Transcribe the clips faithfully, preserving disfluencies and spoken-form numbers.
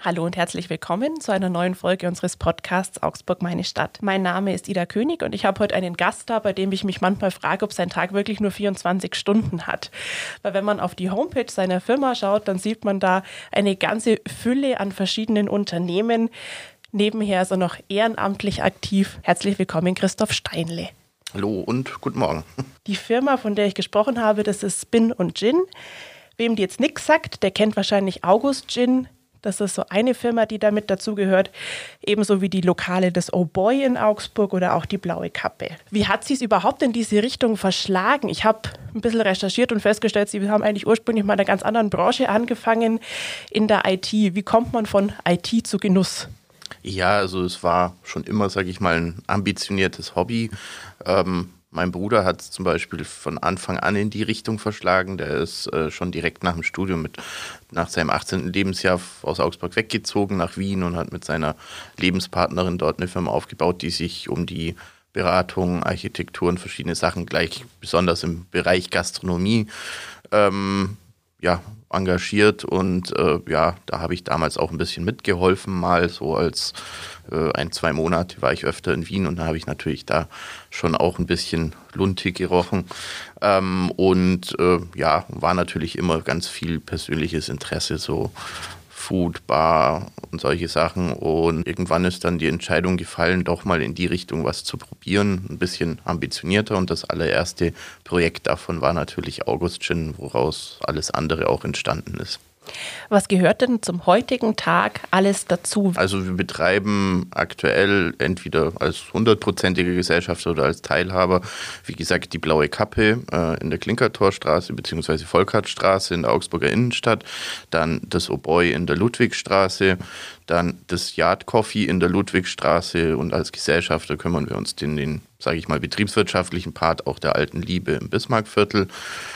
Hallo und herzlich willkommen zu einer neuen Folge unseres Podcasts Augsburg, meine Stadt. Mein Name ist Ida König und ich habe heute einen Gast da, bei dem ich mich manchmal frage, ob sein Tag wirklich nur vierundzwanzig Stunden hat. Weil wenn man auf die Homepage seiner Firma schaut, dann sieht man da eine ganze Fülle an verschiedenen Unternehmen. Nebenher ist er noch ehrenamtlich aktiv. Herzlich willkommen, Christoph Steinle. Hallo und guten Morgen. Die Firma, von der ich gesprochen habe, das ist Spin und Gin. Wem die jetzt nichts sagt, der kennt wahrscheinlich August Gin. Das ist so eine Firma, die damit dazugehört, ebenso wie die Lokale des Oh Boy in Augsburg oder auch die Blaue Kappe. Wie hat sie es überhaupt in diese Richtung verschlagen? Ich habe ein bisschen recherchiert und festgestellt, sie haben eigentlich ursprünglich mal in einer ganz anderen Branche angefangen, in der I T. Wie kommt man von I T zu Genuss? Ja, also es war schon immer, sage ich mal, ein ambitioniertes Hobby. Ähm, Mein Bruder hat es zum Beispiel von Anfang an in die Richtung verschlagen. Der ist äh, schon direkt nach dem Studium, mit, nach seinem achtzehnten Lebensjahr aus Augsburg weggezogen nach Wien und hat mit seiner Lebenspartnerin dort eine Firma aufgebaut, die sich um die Beratung, Architektur und verschiedene Sachen gleich, besonders im Bereich Gastronomie, ähm, ja, engagiert. Und äh, ja, da habe ich damals auch ein bisschen mitgeholfen, mal so als äh, ein, zwei Monate war ich öfter in Wien und da habe ich natürlich da schon auch ein bisschen Lunte gerochen. Ähm, und äh, ja, war natürlich immer ganz viel persönliches Interesse, so Food, Bar und solche Sachen. Und irgendwann ist dann die Entscheidung gefallen, doch mal in die Richtung was zu probieren, ein bisschen ambitionierter. Und das allererste Projekt davon war natürlich August Gin, woraus alles andere auch entstanden ist. Was gehört denn zum heutigen Tag alles dazu? Also wir betreiben aktuell entweder als hundertprozentige Gesellschafter oder als Teilhaber, wie gesagt, die Blaue Kappe äh, in der Klinkertorstraße bzw. Volkhartstraße in der Augsburger Innenstadt, dann das Oh Boy in der Ludwigstraße, dann das Yard Coffee in der Ludwigstraße und als Gesellschafter kümmern wir uns den, den sage ich mal, betriebswirtschaftlichen Part auch der Alten Liebe im Bismarckviertel.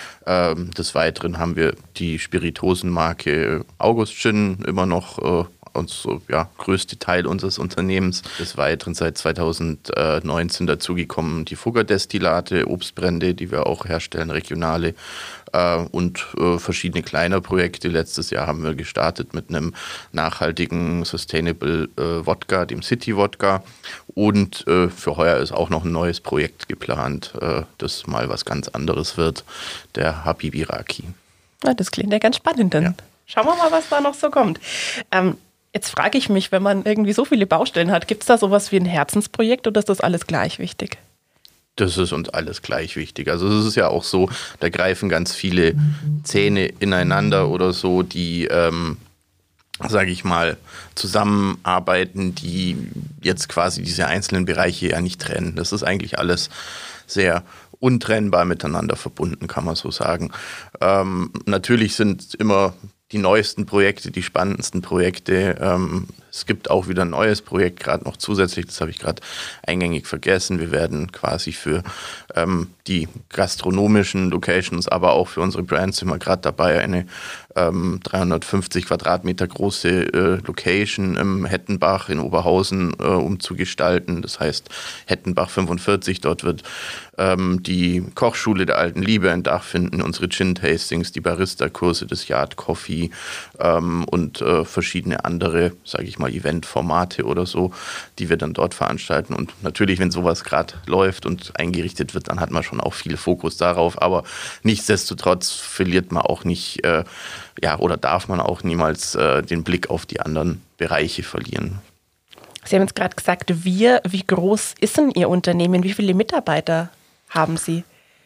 Des Weiteren haben wir die Spiritosenmarke August Gin immer noch äh, uns, ja, größte Teil unseres Unternehmens. Des Weiteren seit zweitausendneunzehn dazugekommen die Fugger-Destillate, Obstbrände, die wir auch herstellen, regionale äh, und äh, verschiedene kleine Projekte. Letztes Jahr haben wir gestartet mit einem nachhaltigen Sustainable äh, Wodka, dem City Wodka. Und äh, für heuer ist auch noch ein neues Projekt geplant, äh, das mal was ganz anderes wird, der Habibi Raki. Ja, das klingt ja ganz spannend dann. Ja. Schauen wir mal, was da noch so kommt. Ähm, jetzt frage ich mich, wenn man irgendwie so viele Baustellen hat, gibt es da sowas wie ein Herzensprojekt oder ist das alles gleich wichtig? Das ist uns alles gleich wichtig. Also es ist ja auch so, da greifen ganz viele Zähne ineinander oder so, die ähm, sage ich mal, zusammenarbeiten, die jetzt quasi diese einzelnen Bereiche ja nicht trennen. Das ist eigentlich alles sehr untrennbar miteinander verbunden, kann man so sagen. Ähm, natürlich sind immer die neuesten Projekte, die spannendsten Projekte. Ähm, es gibt auch wieder ein neues Projekt, gerade noch zusätzlich, das habe ich gerade eingängig vergessen. Wir werden quasi für ähm, die gastronomischen Locations, aber auch für unsere Brands sind wir gerade dabei, eine ähm, dreihundertfünfzig Quadratmeter große äh, Location im Hettenbach in Oberhausen äh, umzugestalten. Das heißt Hettenbach fünfundvierzig, dort wird ähm, die Kochschule der Alten Liebe ein Dach finden, unsere Gin-Tastings, die Barista-Kurse, das Yard Coffee ähm, und äh, verschiedene andere, sage ich mal, Eventformate oder so, die wir dann dort veranstalten. Und natürlich, wenn sowas gerade läuft und eingerichtet wird, dann hat man schon auch viel Fokus darauf. Aber nichtsdestotrotz verliert man auch nicht, äh, ja, oder darf man auch niemals äh, den Blick auf die anderen Bereiche verlieren. Sie haben jetzt gerade gesagt, wir, wie groß ist denn Ihr Unternehmen? Wie viele Mitarbeiter haben Sie?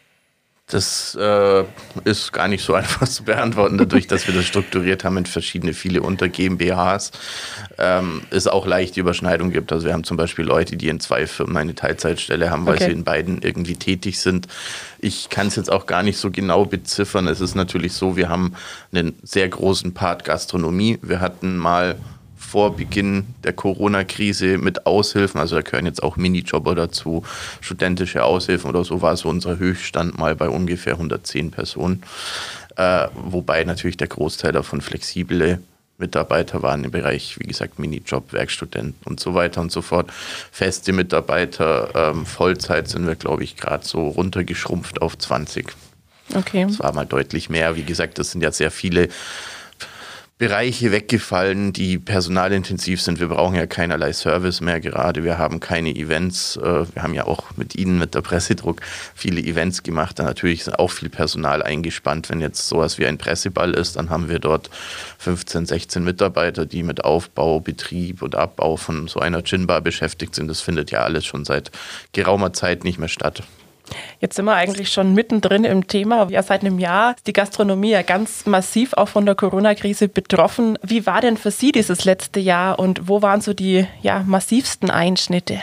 Das äh, ist gar nicht so einfach zu beantworten, dadurch, dass wir das strukturiert haben in verschiedene, viele unter GmbHs. Ähm, es auch leicht die Überschneidung gibt. Also wir haben zum Beispiel Leute, die in zwei Firmen eine Teilzeitstelle haben, weil okay. sie in beiden irgendwie tätig sind. Ich kann es jetzt auch gar nicht so genau beziffern. Es ist natürlich so, wir haben einen sehr großen Part Gastronomie. Wir hatten mal vor Beginn der Corona-Krise mit Aushilfen, also da gehören jetzt auch Minijobber dazu, studentische Aushilfen oder so, war so unser Höchststand mal bei ungefähr hundertzehn Personen, äh, wobei natürlich der Großteil davon flexible Mitarbeiter waren im Bereich, wie gesagt, Minijob, Werkstudent und so weiter und so fort. Feste Mitarbeiter, ähm, Vollzeit sind wir, glaube ich, gerade so runtergeschrumpft auf zwanzig. Okay. Das war mal deutlich mehr. Wie gesagt, das sind ja sehr viele Bereiche weggefallen, die personalintensiv sind. Wir brauchen ja keinerlei Service mehr gerade. Wir haben keine Events. Wir haben ja auch mit Ihnen, mit der Pressedruck, viele Events gemacht. Da natürlich ist auch viel Personal eingespannt. Wenn jetzt sowas wie ein Presseball ist, dann haben wir dort fünfzehn, sechzehn Mitarbeiter, die mit Aufbau, Betrieb und Abbau von so einer Gin-Bar beschäftigt sind. Das findet ja alles schon seit geraumer Zeit nicht mehr statt. Jetzt sind wir eigentlich schon mittendrin im Thema. Ja, seit einem Jahr ist die Gastronomie ja ganz massiv auch von der Corona-Krise betroffen. Wie war denn für Sie dieses letzte Jahr und wo waren so die ja, massivsten Einschnitte?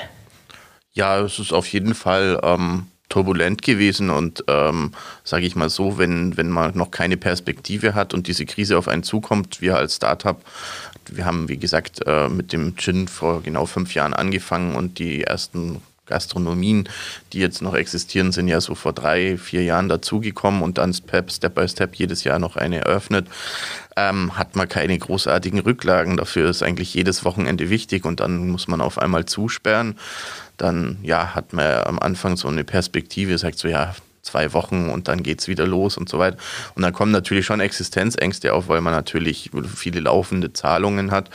Ja, es ist auf jeden Fall ähm, turbulent gewesen und ähm, sage ich mal so, wenn, wenn man noch keine Perspektive hat und diese Krise auf einen zukommt, wir als Startup, wir haben wie gesagt äh, mit dem Gin vor genau fünf Jahren angefangen und die ersten Gastronomien, die jetzt noch existieren, sind ja so vor drei, vier Jahren dazugekommen und dann Step, Step by Step jedes Jahr noch eine eröffnet. Ähm, hat man keine großartigen Rücklagen. Dafür ist eigentlich jedes Wochenende wichtig und dann muss man auf einmal zusperren. Dann ja, hat man am Anfang so eine Perspektive, sagt so, ja, zwei Wochen und dann geht's wieder los und so weiter. Und dann kommen natürlich schon Existenzängste auf, weil man natürlich viele laufende Zahlungen hat.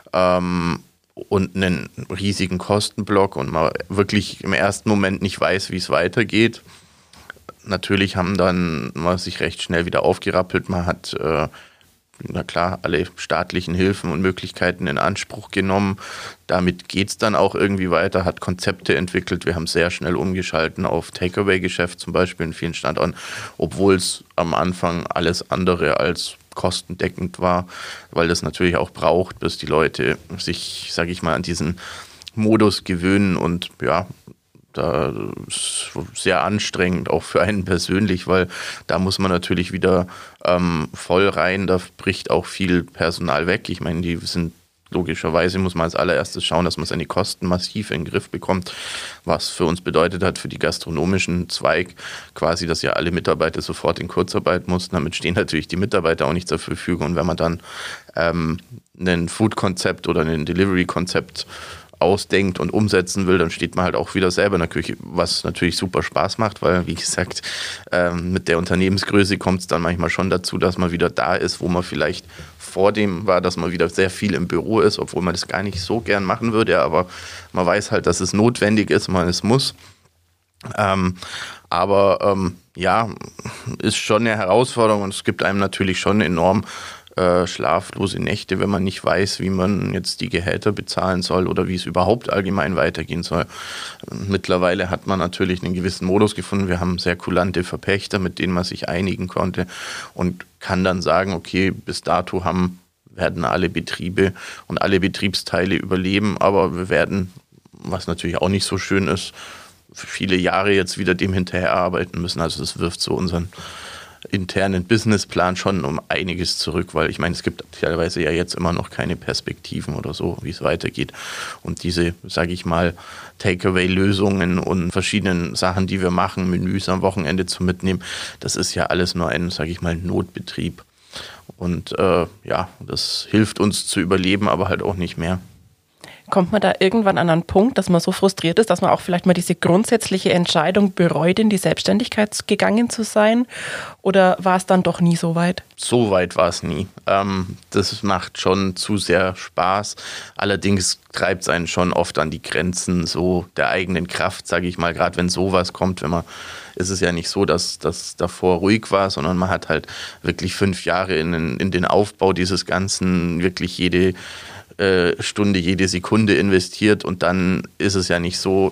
Ähm, und einen riesigen Kostenblock und man wirklich im ersten Moment nicht weiß, wie es weitergeht. Natürlich haben dann man sich recht schnell wieder aufgerappelt. Man hat, äh, na klar, alle staatlichen Hilfen und Möglichkeiten in Anspruch genommen. Damit geht es dann auch irgendwie weiter, hat Konzepte entwickelt. Wir haben sehr schnell umgeschalten auf Takeaway-Geschäft zum Beispiel in vielen Standorten, obwohl es am Anfang alles andere als kostendeckend war, weil das natürlich auch braucht, bis die Leute sich, sage ich mal, an diesen Modus gewöhnen und ja, da ist sehr anstrengend, auch für einen persönlich, weil da muss man natürlich wieder ähm, voll rein, da bricht auch viel Personal weg. Ich meine, die sind logischerweise muss man als allererstes schauen, dass man seine Kosten massiv in den Griff bekommt, was für uns bedeutet hat, für die gastronomischen Zweig quasi, dass ja alle Mitarbeiter sofort in Kurzarbeit mussten. Damit stehen natürlich die Mitarbeiter auch nicht zur Verfügung. Und wenn man dann ähm, ein Food-Konzept oder ein Delivery-Konzept ausdenkt und umsetzen will, dann steht man halt auch wieder selber in der Küche, was natürlich super Spaß macht, weil, wie gesagt, ähm, mit der Unternehmensgröße kommt es dann manchmal schon dazu, dass man wieder da ist, wo man vielleicht vor dem war, dass man wieder sehr viel im Büro ist, obwohl man das gar nicht so gern machen würde, aber man weiß halt, dass es notwendig ist, man es muss. Ähm, aber ähm, ja, ist schon eine Herausforderung und es gibt einem natürlich schon enorm äh, schlaflose Nächte, wenn man nicht weiß, wie man jetzt die Gehälter bezahlen soll oder wie es überhaupt allgemein weitergehen soll. Mittlerweile hat man natürlich einen gewissen Modus gefunden. Wir haben sehr kulante Verpächter, mit denen man sich einigen konnte und kann dann sagen, okay, bis dato haben, werden alle Betriebe und alle Betriebsteile überleben, aber wir werden, was natürlich auch nicht so schön ist, viele Jahre jetzt wieder dem hinterherarbeiten müssen. Also das wirft so unseren internen Businessplan schon um einiges zurück, weil ich meine, es gibt teilweise ja jetzt immer noch keine Perspektiven oder so, wie es weitergeht. Und diese, sage ich mal, Takeaway-Lösungen und verschiedenen Sachen, die wir machen, Menüs am Wochenende zu mitnehmen, das ist ja alles nur ein, sage ich mal, Notbetrieb. Und äh, ja, das hilft uns zu überleben, aber halt auch nicht mehr. Kommt man da irgendwann an einen Punkt, dass man so frustriert ist, dass man auch vielleicht mal diese grundsätzliche Entscheidung bereut, in die Selbstständigkeit gegangen zu sein? Oder war es dann doch nie so weit? So weit war es nie. Ähm, das macht schon zu sehr Spaß. Allerdings treibt es einen schon oft an die Grenzen so der eigenen Kraft, sage ich mal. Gerade wenn sowas kommt, wenn man, ist es ja nicht so, dass das davor ruhig war, sondern man hat halt wirklich fünf Jahre in den, in den Aufbau dieses Ganzen, wirklich jede Stunde, jede Sekunde investiert und dann ist es ja nicht so,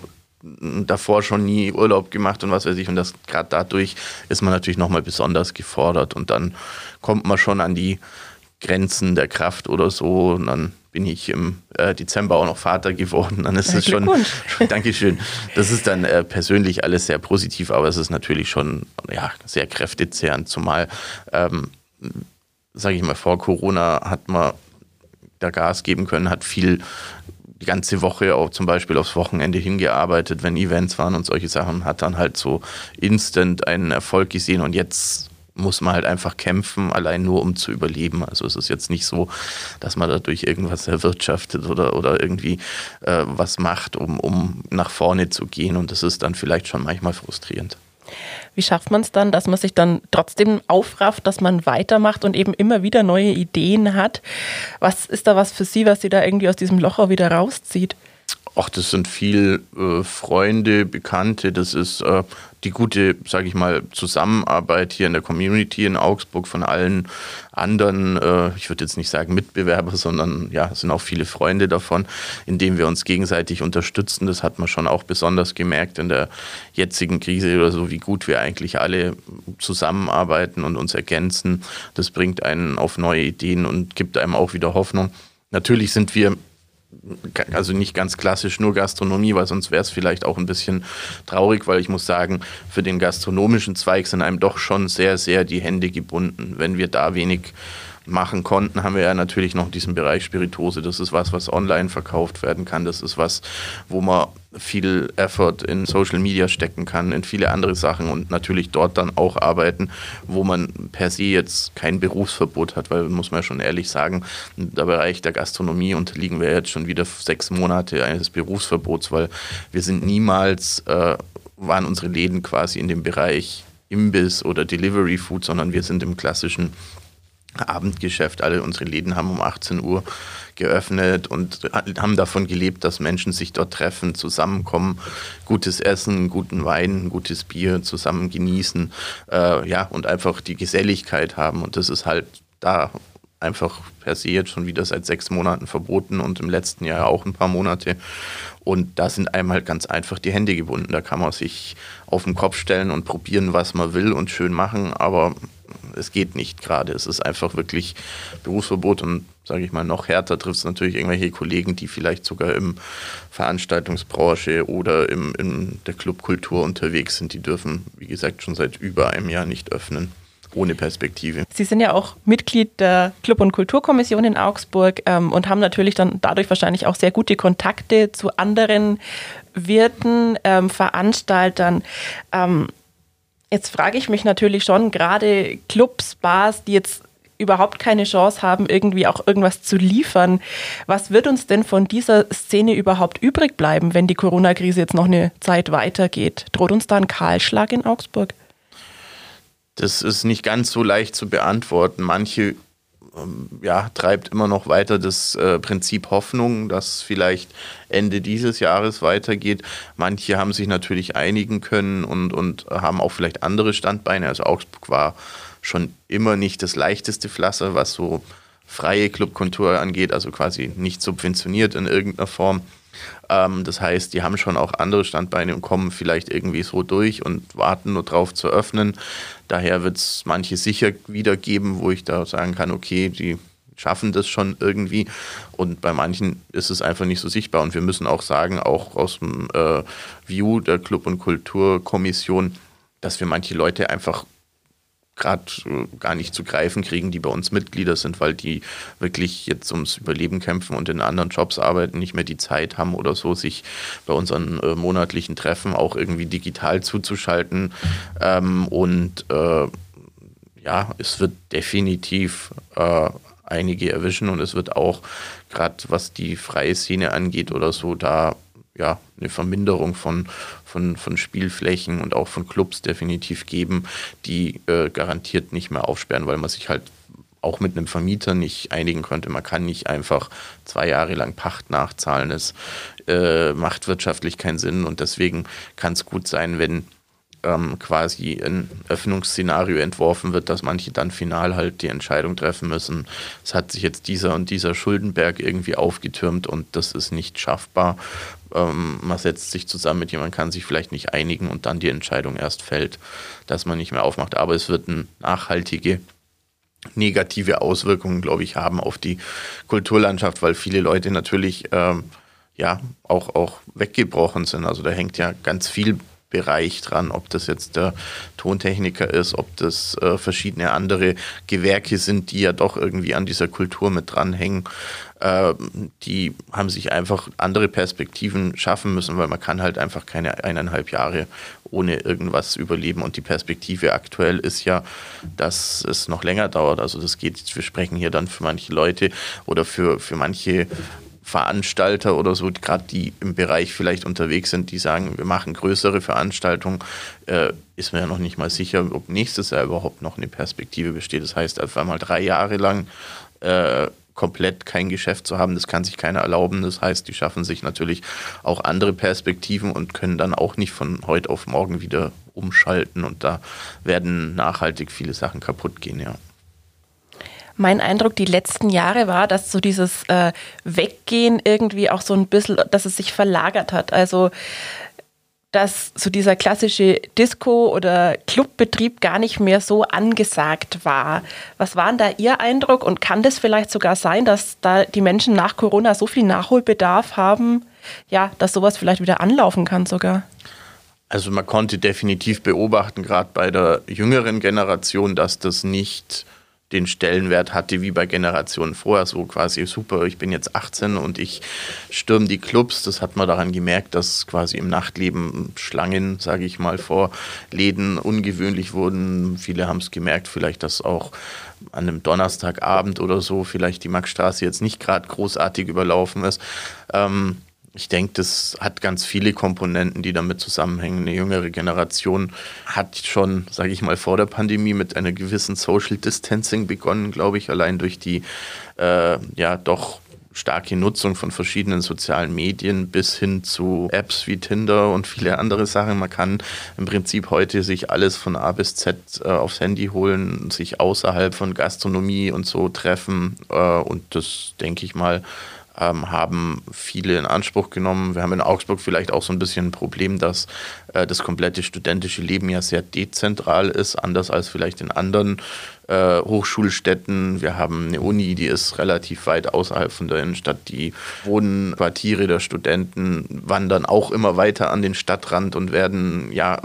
davor schon nie Urlaub gemacht und was weiß ich und das gerade dadurch ist man natürlich nochmal besonders gefordert und dann kommt man schon an die Grenzen der Kraft oder so und dann bin ich im äh, Dezember auch noch Vater geworden, dann ist es schon, Dankeschön, das ist dann äh, persönlich alles sehr positiv, aber es ist natürlich schon ja, sehr kräftezehrend, zumal ähm, sage ich mal, vor Corona hat man da Gas geben können, hat viel die ganze Woche auch zum Beispiel aufs Wochenende hingearbeitet, wenn Events waren und solche Sachen, hat dann halt so instant einen Erfolg gesehen und jetzt muss man halt einfach kämpfen, allein nur um zu überleben. Also es ist jetzt nicht so, dass man dadurch irgendwas erwirtschaftet oder, oder irgendwie äh, was macht, um, um nach vorne zu gehen und das ist dann vielleicht schon manchmal frustrierend. Wie schafft man es dann, dass man sich dann trotzdem aufrafft, dass man weitermacht und eben immer wieder neue Ideen hat? Was ist da was für Sie, was Sie da irgendwie aus diesem Loch auch wieder rauszieht? Ach, das sind viel äh, Freunde, Bekannte, das ist äh, die gute, sage ich mal, Zusammenarbeit hier in der Community in Augsburg von allen anderen, äh, ich würde jetzt nicht sagen Mitbewerber, sondern ja, es sind auch viele Freunde davon, indem wir uns gegenseitig unterstützen. Das hat man schon auch besonders gemerkt in der jetzigen Krise oder so, wie gut wir eigentlich alle zusammenarbeiten und uns ergänzen. Das bringt einen auf neue Ideen und gibt einem auch wieder Hoffnung. Natürlich sind wir also nicht ganz klassisch nur Gastronomie, weil sonst wäre es vielleicht auch ein bisschen traurig, weil ich muss sagen, für den gastronomischen Zweig sind einem doch schon sehr, sehr die Hände gebunden. Wenn wir da wenig machen konnten, haben wir ja natürlich noch diesen Bereich Spirituose. Das ist was, was online verkauft werden kann. Das ist was, wo man viel Effort in Social Media stecken kann, in viele andere Sachen und natürlich dort dann auch arbeiten, wo man per se jetzt kein Berufsverbot hat, weil, muss man ja schon ehrlich sagen, der Bereich der Gastronomie unterliegen wir jetzt schon wieder sechs Monate eines Berufsverbots, weil wir sind niemals, äh, waren unsere Läden quasi in dem Bereich Imbiss oder Delivery Food, sondern wir sind im klassischen Abendgeschäft. Alle unsere Läden haben um achtzehn Uhr geöffnet und haben davon gelebt, dass Menschen sich dort treffen, zusammenkommen, gutes Essen, guten Wein, gutes Bier zusammen genießen, äh, ja, und einfach die Geselligkeit haben. Und das ist halt da einfach per se jetzt schon wieder seit sechs Monaten verboten und im letzten Jahr auch ein paar Monate. Und da sind einem halt ganz einfach die Hände gebunden. Da kann man sich auf den Kopf stellen und probieren, was man will und schön machen, aber es geht nicht gerade. Es ist einfach wirklich Berufsverbot und, sage ich mal, noch härter trifft es natürlich irgendwelche Kollegen, die vielleicht sogar im Veranstaltungsbranche oder im, in der Clubkultur unterwegs sind. Die dürfen, wie gesagt, schon seit über einem Jahr nicht öffnen. Ohne Perspektive. Sie sind ja auch Mitglied der Club- und Kulturkommission in Augsburg ähm, und haben natürlich dann dadurch wahrscheinlich auch sehr gute Kontakte zu anderen Wirten, ähm, Veranstaltern. Ähm, jetzt frage ich mich natürlich schon, gerade Clubs, Bars, die jetzt überhaupt keine Chance haben, irgendwie auch irgendwas zu liefern. Was wird uns denn von dieser Szene überhaupt übrig bleiben, wenn die Corona-Krise jetzt noch eine Zeit weitergeht? Droht uns da ein Kahlschlag in Augsburg? Das ist nicht ganz so leicht zu beantworten. Manche ähm, ja, treibt immer noch weiter das äh, Prinzip Hoffnung, dass vielleicht Ende dieses Jahres weitergeht. Manche haben sich natürlich einigen können und, und haben auch vielleicht andere Standbeine. Also Augsburg war schon immer nicht das leichteste Pflaster, was so freie Clubkultur angeht, also quasi nicht subventioniert in irgendeiner Form. Das heißt, die haben schon auch andere Standbeine und kommen vielleicht irgendwie so durch und warten nur drauf zu öffnen. Daher wird es manche sicher wieder geben, wo ich da sagen kann, okay, die schaffen das schon irgendwie. Und bei manchen ist es einfach nicht so sichtbar. Und wir müssen auch sagen, auch aus dem äh, View der Club- und Kulturkommission, dass wir manche Leute einfach gerade gar nicht zu greifen kriegen, die bei uns Mitglieder sind, weil die wirklich jetzt ums Überleben kämpfen und in anderen Jobs arbeiten, nicht mehr die Zeit haben oder so, sich bei unseren äh, monatlichen Treffen auch irgendwie digital zuzuschalten. Ähm, und äh, ja, es wird definitiv äh, einige erwischen und es wird auch, gerade was die freie Szene angeht oder so, da ja, eine Verminderung von, von, von Spielflächen und auch von Clubs definitiv geben, die äh, garantiert nicht mehr aufsperren, weil man sich halt auch mit einem Vermieter nicht einigen konnte. Man kann nicht einfach zwei Jahre lang Pacht nachzahlen. Es äh, macht wirtschaftlich keinen Sinn und deswegen kann es gut sein, wenn ähm, quasi ein Öffnungsszenario entworfen wird, dass manche dann final halt die Entscheidung treffen müssen. Es hat sich jetzt dieser und dieser Schuldenberg irgendwie aufgetürmt und das ist nicht schaffbar. Ähm, man setzt sich zusammen mit jemandem, kann sich vielleicht nicht einigen und dann die Entscheidung erst fällt, dass man nicht mehr aufmacht. Aber es wird eine nachhaltige negative Auswirkungen, glaube ich, haben auf die Kulturlandschaft, weil viele Leute natürlich ähm, ja auch, auch weggebrochen sind. Also da hängt ja ganz viel Bereich dran, ob das jetzt der Tontechniker ist, ob das äh, verschiedene andere Gewerke sind, die ja doch irgendwie an dieser Kultur mit dranhängen. Äh, die haben sich einfach andere Perspektiven schaffen müssen, weil man kann halt einfach keine eineinhalb Jahre ohne irgendwas überleben und die Perspektive aktuell ist ja, dass es noch länger dauert. Also das geht, wir sprechen hier dann für manche Leute oder für, für manche Veranstalter oder so, gerade die im Bereich vielleicht unterwegs sind, die sagen, wir machen größere Veranstaltungen, äh, ist mir ja noch nicht mal sicher, ob nächstes Jahr überhaupt noch eine Perspektive besteht. Das heißt, auf einmal drei Jahre lang äh, komplett kein Geschäft zu haben, das kann sich keiner erlauben. Das heißt, die schaffen sich natürlich auch andere Perspektiven und können dann auch nicht von heute auf morgen wieder umschalten. Und da werden nachhaltig viele Sachen kaputt gehen, ja. Mein Eindruck die letzten Jahre war, dass so dieses äh, Weggehen irgendwie auch so ein bisschen, dass es sich verlagert hat. Also, dass so dieser klassische Disco- oder Clubbetrieb gar nicht mehr so angesagt war. Was war denn da Ihr Eindruck und kann das vielleicht sogar sein, dass da die Menschen nach Corona so viel Nachholbedarf haben, ja, dass sowas vielleicht wieder anlaufen kann sogar? Also man konnte definitiv beobachten, gerade bei der jüngeren Generation, dass das nicht den Stellenwert hatte wie bei Generationen vorher, so quasi super, ich bin jetzt achtzehn und ich stürme die Clubs. Das hat man daran gemerkt, dass quasi im Nachtleben Schlangen, sage ich mal, vor Läden ungewöhnlich wurden. Viele haben es gemerkt, vielleicht, dass auch an einem Donnerstagabend oder so vielleicht die Maxstraße jetzt nicht gerade großartig überlaufen ist. Ähm, Ich denke, das hat ganz viele Komponenten, die damit zusammenhängen. Eine jüngere Generation hat schon, sage ich mal, vor der Pandemie mit einer gewissen Social Distancing begonnen, glaube ich, allein durch die äh, ja doch starke Nutzung von verschiedenen sozialen Medien bis hin zu Apps wie Tinder und viele andere Sachen. Man kann im Prinzip heute sich alles von A bis Z äh, aufs Handy holen, sich außerhalb von Gastronomie und so treffen äh, und das, denke ich mal, Ähm, haben viele in Anspruch genommen. Wir haben in Augsburg vielleicht auch so ein bisschen ein Problem, dass äh, das komplette studentische Leben ja sehr dezentral ist, anders als vielleicht in anderen äh, Hochschulstädten. Wir haben eine Uni, die ist relativ weit außerhalb von der Innenstadt. Die Wohnquartiere der Studenten wandern auch immer weiter an den Stadtrand und werden ja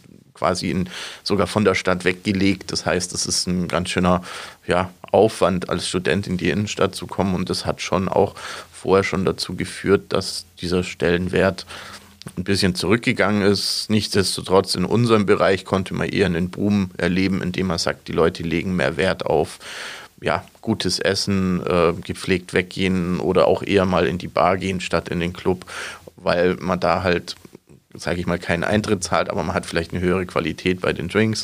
quasi in, sogar von der Stadt weggelegt. Das heißt, es ist ein ganz schöner ja, Aufwand, als Student in die Innenstadt zu kommen. Und das hat schon auch vorher schon dazu geführt, dass dieser Stellenwert ein bisschen zurückgegangen ist. Nichtsdestotrotz in unserem Bereich konnte man eher einen Boom erleben, indem man sagt, die Leute legen mehr Wert auf ja, gutes Essen, äh, gepflegt weggehen oder auch eher mal in die Bar gehen statt in den Club, weil man da halt, sage ich mal, keinen Eintritt zahlt, aber man hat vielleicht eine höhere Qualität bei den Drinks.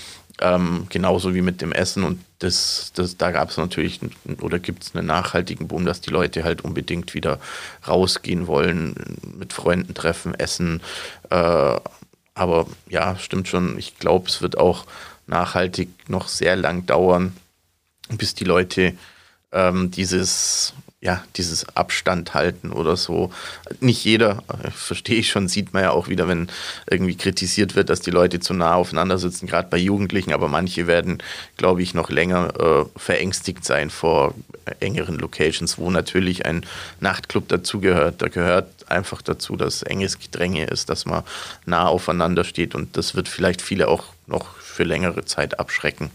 Ähm, genauso wie mit dem Essen und das, das, da gab es natürlich oder gibt es einen nachhaltigen Boom, dass die Leute halt unbedingt wieder rausgehen wollen, mit Freunden treffen, essen. Äh, aber ja, stimmt schon, ich glaube, es wird auch nachhaltig noch sehr lang dauern, bis die Leute ähm, dieses ja, dieses Abstand halten oder so. Nicht jeder, verstehe ich schon, sieht man ja auch wieder, wenn irgendwie kritisiert wird, dass die Leute zu nah aufeinander sitzen, gerade bei Jugendlichen, aber manche werden, glaube ich, noch länger äh, verängstigt sein vor engeren Locations, wo natürlich ein Nachtclub dazugehört. Da gehört einfach dazu, dass enges Gedränge ist, dass man nah aufeinander steht und das wird vielleicht viele auch noch für längere Zeit abschrecken.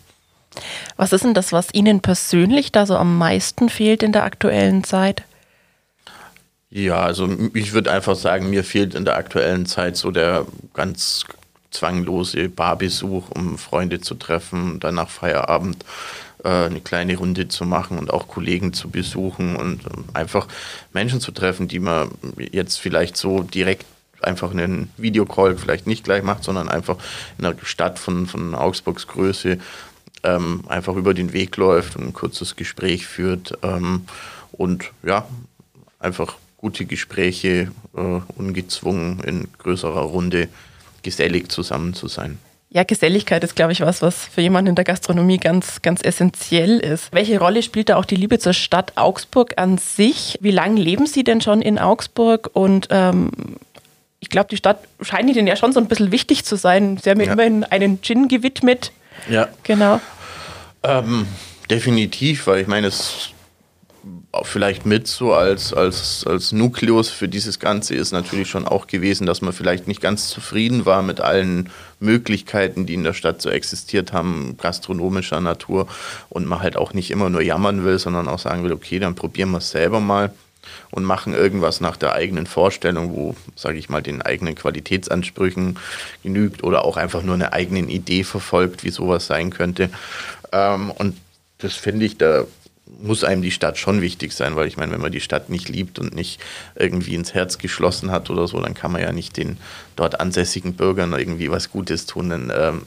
Was ist denn das, was Ihnen persönlich da so am meisten fehlt in der aktuellen Zeit? Ja, also ich würde einfach sagen, mir fehlt in der aktuellen Zeit so der ganz zwanglose Barbesuch, um Freunde zu treffen, dann nach Feierabend äh, eine kleine Runde zu machen und auch Kollegen zu besuchen und äh, einfach Menschen zu treffen, die man jetzt vielleicht so direkt einfach einen Videocall vielleicht nicht gleich macht, sondern einfach in einer Stadt von, von Augsburgs Größe Ähm, einfach über den Weg läuft und ein kurzes Gespräch führt ähm, und ja, einfach gute Gespräche, äh, ungezwungen in größerer Runde gesellig zusammen zu sein. Ja, Geselligkeit ist, glaube ich, was, was für jemanden in der Gastronomie ganz, ganz essentiell ist. Welche Rolle spielt da auch die Liebe zur Stadt Augsburg an sich? Wie lange leben Sie denn schon in Augsburg? Und ähm, ich glaube, die Stadt scheint Ihnen ja schon so ein bisschen wichtig zu sein. Sie haben mir ja immerhin einen Gin gewidmet. Ja, genau. Ähm, definitiv, weil ich meine, es auch vielleicht mit so als, als, als Nukleus für dieses Ganze ist natürlich schon auch gewesen, dass man vielleicht nicht ganz zufrieden war mit allen Möglichkeiten, die in der Stadt so existiert haben, gastronomischer Natur und man halt auch nicht immer nur jammern will, sondern auch sagen will, okay, dann probieren wir es selber mal und machen irgendwas nach der eigenen Vorstellung, wo, sage ich mal, den eigenen Qualitätsansprüchen genügt oder auch einfach nur eine eigene Idee verfolgt, wie sowas sein könnte. Ähm, und das finde ich, da muss einem die Stadt schon wichtig sein, weil ich meine, wenn man die Stadt nicht liebt und nicht irgendwie ins Herz geschlossen hat oder so, dann kann man ja nicht den dort ansässigen Bürgern irgendwie was Gutes tun. Denn ähm,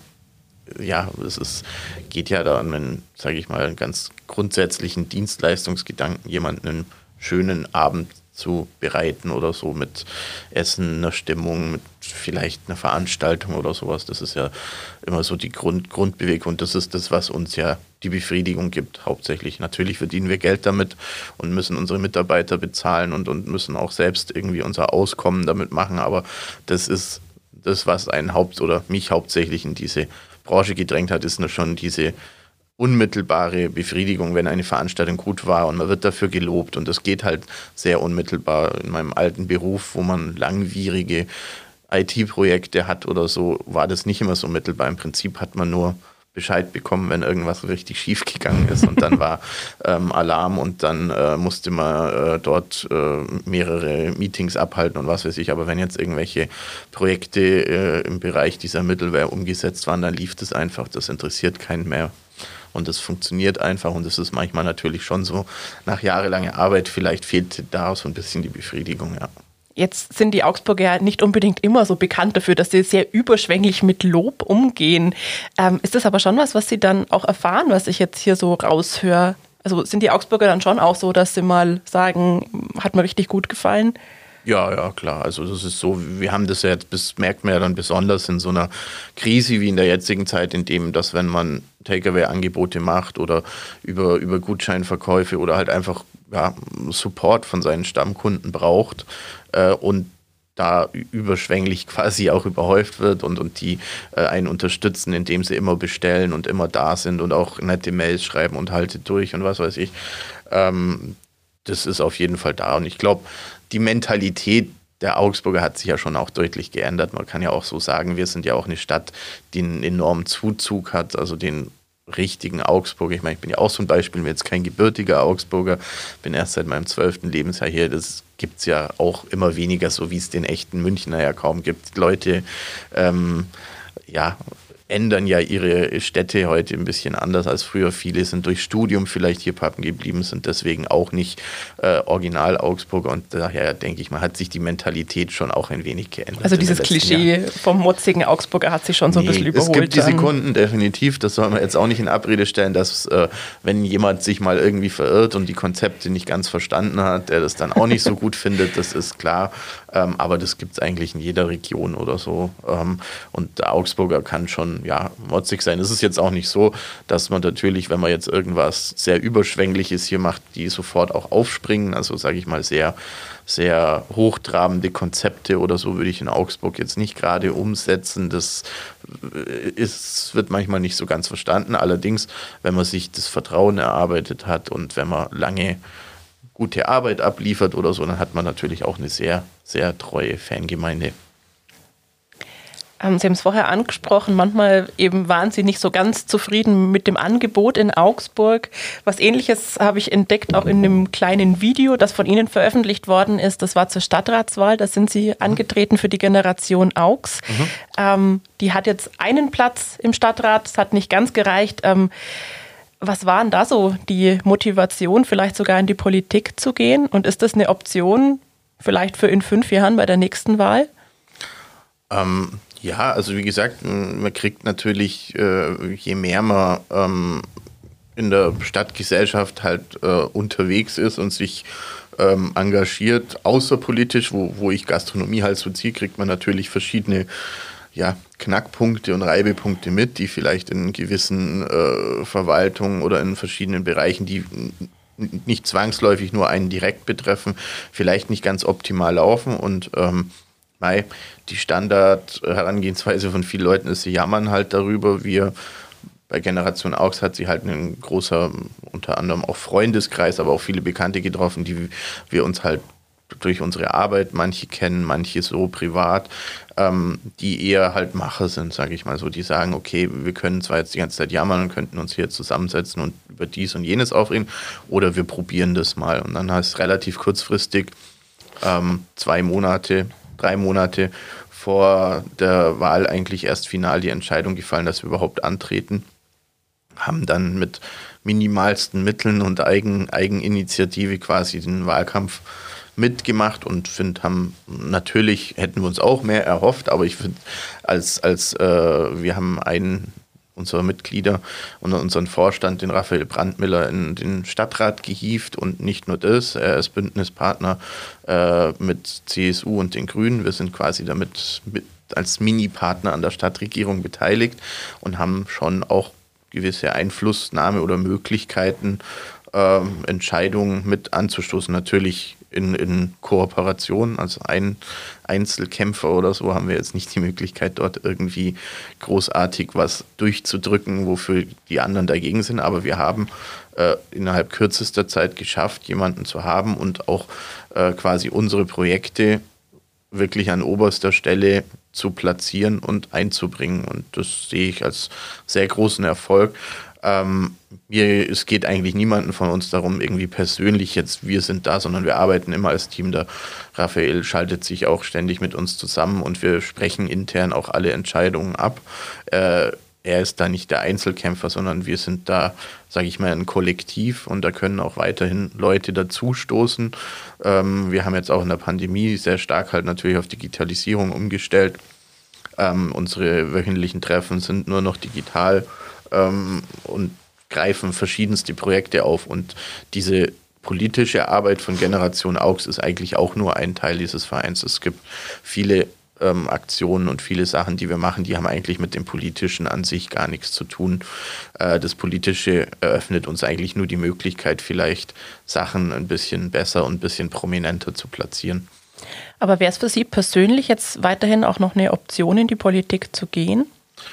ja, es ist, geht ja da an einen, sage ich mal, ganz grundsätzlichen Dienstleistungsgedanken, jemanden einen schönen Abend zu bereiten oder so mit Essen, einer Stimmung, mit vielleicht einer Veranstaltung oder sowas. Das ist ja immer so die Grund, Grundbewegung und das ist das, was uns ja die Befriedigung gibt, hauptsächlich. Natürlich verdienen wir Geld damit und müssen unsere Mitarbeiter bezahlen und, und müssen auch selbst irgendwie unser Auskommen damit machen, aber das ist das, was einen Haupt- oder mich hauptsächlich in diese Branche gedrängt hat, ist nur schon diese unmittelbare Befriedigung, wenn eine Veranstaltung gut war und man wird dafür gelobt und das geht halt sehr unmittelbar. In meinem alten Beruf, wo man langwierige I T-Projekte hat oder so, war das nicht immer so mittelbar. Im Prinzip hat man nur Bescheid bekommen, wenn irgendwas richtig schief gegangen ist und dann war ähm, Alarm und dann äh, musste man äh, dort äh, mehrere Meetings abhalten und was weiß ich. Aber wenn jetzt irgendwelche Projekte äh, im Bereich dieser Mittelware umgesetzt waren, dann lief das einfach. Das interessiert keinen mehr. Und das funktioniert einfach und das ist manchmal natürlich schon so, nach jahrelanger Arbeit, vielleicht fehlt da so ein bisschen die Befriedigung, ja. Jetzt sind die Augsburger ja nicht unbedingt immer so bekannt dafür, dass sie sehr überschwänglich mit Lob umgehen. Ähm, ist das aber schon was, was Sie dann auch erfahren, was ich jetzt hier so raushöre? Also sind die Augsburger dann schon auch so, dass sie mal sagen, hat mir richtig gut gefallen? Ja, ja, klar. Also das ist so, wir haben das ja jetzt, das merkt man ja dann besonders in so einer Krise wie in der jetzigen Zeit, in dem, dass wenn man Takeaway-Angebote macht oder über, über Gutscheinverkäufe oder halt einfach ja, Support von seinen Stammkunden braucht äh, und da überschwänglich quasi auch überhäuft wird und, und die äh, einen unterstützen, indem sie immer bestellen und immer da sind und auch nette Mails schreiben und haltet durch und was weiß ich. Ähm, das ist auf jeden Fall da und ich glaube, die Mentalität der Augsburger hat sich ja schon auch deutlich geändert. Man kann ja auch so sagen, wir sind ja auch eine Stadt, die einen enormen Zuzug hat, also den richtigen Augsburger. Ich meine, ich bin ja auch so ein Beispiel, ich bin jetzt kein gebürtiger Augsburger, bin erst seit meinem zwölften Lebensjahr hier. Das gibt es ja auch immer weniger, so wie es den echten Münchner ja kaum gibt. Leute, ähm, ja, ändern ja ihre Städte heute ein bisschen anders als früher. Viele sind durch Studium vielleicht hier pappen geblieben, sind deswegen auch nicht äh, Original Augsburger und daher denke ich mal, hat sich die Mentalität schon auch ein wenig geändert. Also dieses Klischee Jahren. vom mutzigen Augsburger hat sich schon so nee, ein bisschen überholt. Es gibt diese Kunden definitiv, das soll man jetzt auch nicht in Abrede stellen, dass äh, wenn jemand sich mal irgendwie verirrt und die Konzepte nicht ganz verstanden hat, der das dann auch nicht so gut findet, das ist klar. Ähm, aber das gibt es eigentlich in jeder Region oder so. Ähm, und der Augsburger kann schon ja, motzig sein. Es ist jetzt auch nicht so, dass man natürlich, wenn man jetzt irgendwas sehr Überschwängliches hier macht, die sofort auch aufspringen. Also sage ich mal sehr, sehr hochtrabende Konzepte oder so würde ich in Augsburg jetzt nicht gerade umsetzen. Das ist, wird manchmal nicht so ganz verstanden. Allerdings, wenn man sich das Vertrauen erarbeitet hat und wenn man lange gute Arbeit abliefert oder so, dann hat man natürlich auch eine sehr, sehr treue Fangemeinde. Ähm, Sie haben es vorher angesprochen, manchmal eben waren Sie nicht so ganz zufrieden mit dem Angebot in Augsburg. Was Ähnliches habe ich entdeckt, auch in einem kleinen Video, das von Ihnen veröffentlicht worden ist. Das war zur Stadtratswahl, da sind Sie angetreten für die Generation Augs. Mhm. Ähm, die hat jetzt einen Platz im Stadtrat, das hat nicht ganz gereicht. Ähm, Was war denn da so die Motivation, vielleicht sogar in die Politik zu gehen? Und ist das eine Option vielleicht für in fünf Jahren bei der nächsten Wahl? Ähm, ja, also wie gesagt, man kriegt natürlich, äh, je mehr man ähm, in der Stadtgesellschaft halt äh, unterwegs ist und sich ähm, engagiert, außerpolitisch, wo, wo ich Gastronomie halt so ziehe, kriegt man natürlich verschiedene ja, Knackpunkte und Reibepunkte mit, die vielleicht in gewissen äh, Verwaltungen oder in verschiedenen Bereichen, die nicht zwangsläufig nur einen direkt betreffen, vielleicht nicht ganz optimal laufen. Und ähm, die Standard-Herangehensweise von vielen Leuten ist, sie jammern halt darüber. Wir bei Generation Augs hat sie halt einen großer, unter anderem auch Freundeskreis, aber auch viele Bekannte getroffen, die wir uns halt durch unsere Arbeit, manche kennen, manche so privat, ähm, die eher halt Macher sind, sage ich mal so. Die sagen, okay, wir können zwar jetzt die ganze Zeit jammern und könnten uns hier zusammensetzen und über dies und jenes aufregen, oder wir probieren das mal. Und dann heißt es relativ kurzfristig, ähm, zwei Monate, drei Monate vor der Wahl eigentlich erst final die Entscheidung gefallen, dass wir überhaupt antreten. haben dann mit minimalsten Mitteln und Eigen, Eigeninitiative quasi den Wahlkampf mitgemacht und finde, haben natürlich hätten wir uns auch mehr erhofft, aber ich finde, als, als äh, wir haben einen unserer Mitglieder und unseren Vorstand, den Raphael Brandmiller, in den Stadtrat gehievt und nicht nur das, er ist Bündnispartner äh, mit C S U und den Grünen. Wir sind quasi damit mit, als Mini-Partner an der Stadtregierung beteiligt und haben schon auch gewisse Einflussnahme oder Möglichkeiten, äh, Entscheidungen mit anzustoßen. Natürlich in, in Kooperation, also ein Einzelkämpfer oder so haben wir jetzt nicht die Möglichkeit, dort irgendwie großartig was durchzudrücken, wofür die anderen dagegen sind, aber wir haben äh, innerhalb kürzester Zeit geschafft, jemanden zu haben und auch äh, quasi unsere Projekte wirklich an oberster Stelle zu platzieren und einzubringen. Und das sehe ich als sehr großen Erfolg. Ähm, mir, es geht eigentlich niemanden von uns darum, irgendwie persönlich jetzt, wir sind da, sondern wir arbeiten immer als Team. Der Raphael schaltet sich auch ständig mit uns zusammen und wir sprechen intern auch alle Entscheidungen ab. Äh, er ist da nicht der Einzelkämpfer, sondern wir sind da, sage ich mal, ein Kollektiv und da können auch weiterhin Leute dazustoßen. Ähm, wir haben jetzt auch in der Pandemie sehr stark halt natürlich auf Digitalisierung umgestellt. Ähm, unsere wöchentlichen Treffen sind nur noch digital ähm, und greifen verschiedenste Projekte auf und diese politische Arbeit von Generation Augs ist eigentlich auch nur ein Teil dieses Vereins. Es gibt viele ähm, Aktionen und viele Sachen, die wir machen, die haben eigentlich mit dem Politischen an sich gar nichts zu tun. Äh, das Politische eröffnet uns eigentlich nur die Möglichkeit, vielleicht Sachen ein bisschen besser und ein bisschen prominenter zu platzieren. Aber wäre es für Sie persönlich jetzt weiterhin auch noch eine Option, in die Politik zu gehen?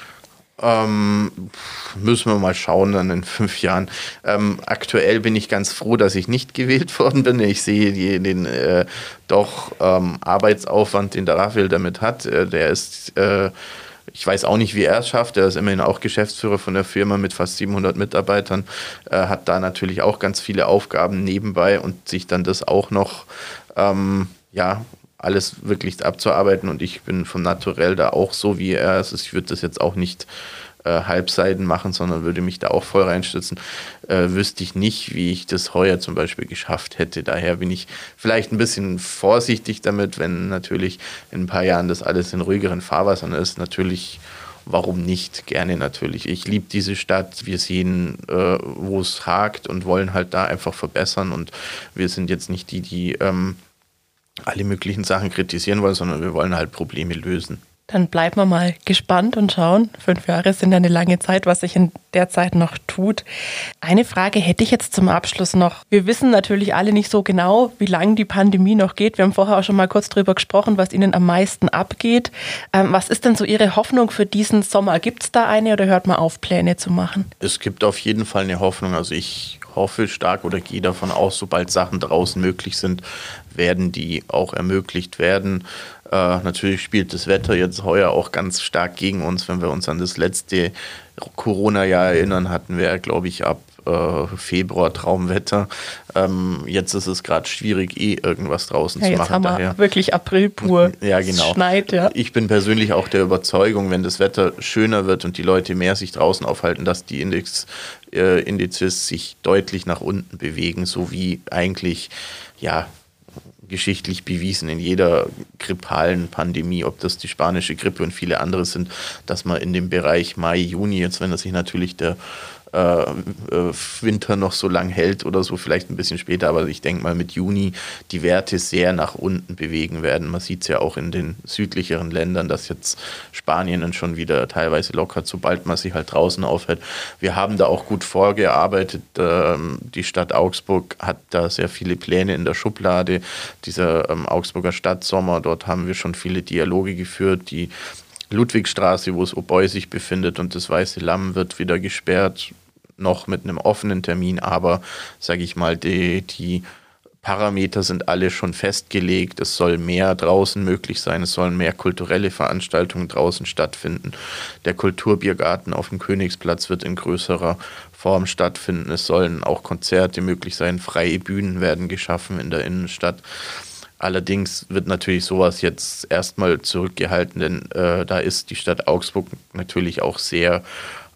Ähm, müssen wir mal schauen dann in fünf Jahren. Ähm, aktuell bin ich ganz froh, dass ich nicht gewählt worden bin. Ich sehe die, den äh, doch ähm, Arbeitsaufwand, den der Raphael damit hat. Äh, der ist, äh, ich weiß auch nicht, wie er es schafft. Er ist immerhin auch Geschäftsführer von der Firma mit fast siebenhundert Mitarbeitern. Äh, hat da natürlich auch ganz viele Aufgaben nebenbei und sich dann das auch noch, ähm, ja, alles wirklich abzuarbeiten und ich bin vom Naturell da auch so, wie er ist. Ich würde das jetzt auch nicht äh, halbseiden machen, sondern würde mich da auch voll reinstützen. Äh, wüsste ich nicht, wie ich das heuer zum Beispiel geschafft hätte. Daher bin ich vielleicht ein bisschen vorsichtig damit, wenn natürlich in ein paar Jahren das alles in ruhigeren Fahrwassern ist. Natürlich, warum nicht? Gerne natürlich. Ich liebe diese Stadt. Wir sehen, äh, wo es hakt und wollen halt da einfach verbessern und wir sind jetzt nicht die, die ähm, alle möglichen Sachen kritisieren wollen, sondern wir wollen halt Probleme lösen. Dann bleiben wir mal gespannt und schauen. Fünf Jahre sind eine lange Zeit, was sich in der Zeit noch tut. Eine Frage hätte ich jetzt zum Abschluss noch. Wir wissen natürlich alle nicht so genau, wie lange die Pandemie noch geht. Wir haben vorher auch schon mal kurz drüber gesprochen, was Ihnen am meisten abgeht. Ähm, was ist denn so Ihre Hoffnung für diesen Sommer? Gibt es da eine oder hört man auf, Pläne zu machen? Es gibt auf jeden Fall eine Hoffnung. Also ich hoffe stark oder gehe davon aus, sobald Sachen draußen möglich sind, werden die auch ermöglicht werden. Äh, natürlich spielt das Wetter jetzt heuer auch ganz stark gegen uns. Wenn wir uns an das letzte Corona-Jahr erinnern, hatten wir, glaube ich, ab äh, Februar Traumwetter. Ähm, jetzt ist es gerade schwierig, eh irgendwas draußen ja, zu jetzt machen. Haben wir Daher wirklich April pur. Ja, genau. Es schneit, ja. Ich bin persönlich auch der Überzeugung, wenn das Wetter schöner wird und die Leute mehr sich draußen aufhalten, dass die Index, äh, Indizes sich deutlich nach unten bewegen, so wie eigentlich, ja, geschichtlich bewiesen in jeder grippalen Pandemie, ob das die spanische Grippe und viele andere sind, dass man in dem Bereich Mai, Juni, jetzt wenn das sich natürlich der äh, äh, Winter noch so lang hält oder so, vielleicht ein bisschen später, aber ich denke mal mit Juni die Werte sehr nach unten bewegen werden. Man sieht es ja auch in den südlicheren Ländern, dass jetzt Spanien dann schon wieder teilweise lockert, sobald man sich halt draußen aufhält. Wir haben da auch gut vorgearbeitet. Ähm, die Stadt Augsburg hat da sehr viele Pläne in der Schublade. Dieser ähm, Augsburger Stadtsommer, dort haben wir schon viele Dialoge geführt, die Ludwigstraße, wo das Oboi sich befindet und das Weiße Lamm wird wieder gesperrt, noch mit einem offenen Termin, aber, sage ich mal, die, die Parameter sind alle schon festgelegt. Es soll mehr draußen möglich sein, es sollen mehr kulturelle Veranstaltungen draußen stattfinden. Der Kulturbiergarten auf dem Königsplatz wird in größerer Form stattfinden. Es sollen auch Konzerte möglich sein, freie Bühnen werden geschaffen in der Innenstadt. Allerdings wird natürlich sowas jetzt erstmal zurückgehalten, denn äh, da ist die Stadt Augsburg natürlich auch sehr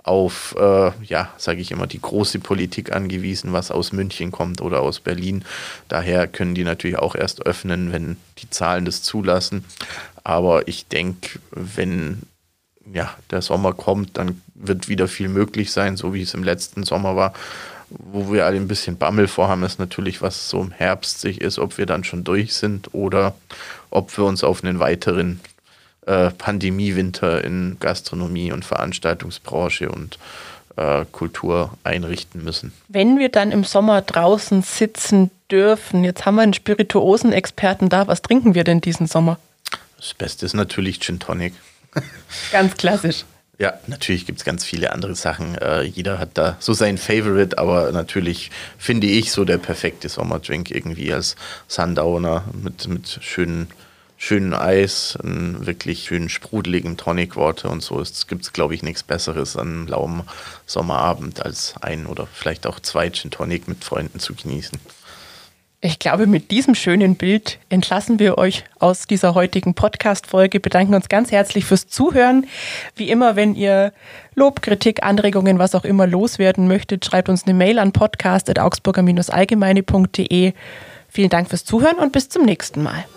auf, äh, ja, sage ich immer, die große Politik angewiesen, was aus München kommt oder aus Berlin. Daher können die natürlich auch erst öffnen, wenn die Zahlen das zulassen. Aber ich denke, wenn ja, der Sommer kommt, dann wird wieder viel möglich sein, so wie es im letzten Sommer war. Wo wir alle ein bisschen Bammel vorhaben, ist natürlich, was so im Herbst sich ist, ob wir dann schon durch sind oder ob wir uns auf einen weiteren äh, Pandemiewinter in Gastronomie und Veranstaltungsbranche und äh, Kultur einrichten müssen. Wenn wir dann im Sommer draußen sitzen dürfen, jetzt haben wir einen Spirituosen-Experten da, was trinken wir denn diesen Sommer? Das Beste ist natürlich Gin Tonic. Ganz klassisch. Ja, natürlich gibt es ganz viele andere Sachen. Äh, jeder hat da so sein Favorite, aber natürlich finde ich so der perfekte Sommerdrink irgendwie als Sundowner mit, mit schönen, schönen Eis, einem wirklich schönen sprudeligen Tonic Water und so. Es gibt, glaube ich, nichts Besseres an einem lauen Sommerabend als ein oder vielleicht auch zwei Gin Tonic mit Freunden zu genießen. Ich glaube, mit diesem schönen Bild entlassen wir euch aus dieser heutigen Podcast-Folge, bedanken uns ganz herzlich fürs Zuhören. Wie immer, wenn ihr Lob, Kritik, Anregungen, was auch immer loswerden möchtet, schreibt uns eine Mail an podcast at augsburger allgemeine punkt de. Vielen Dank fürs Zuhören und bis zum nächsten Mal.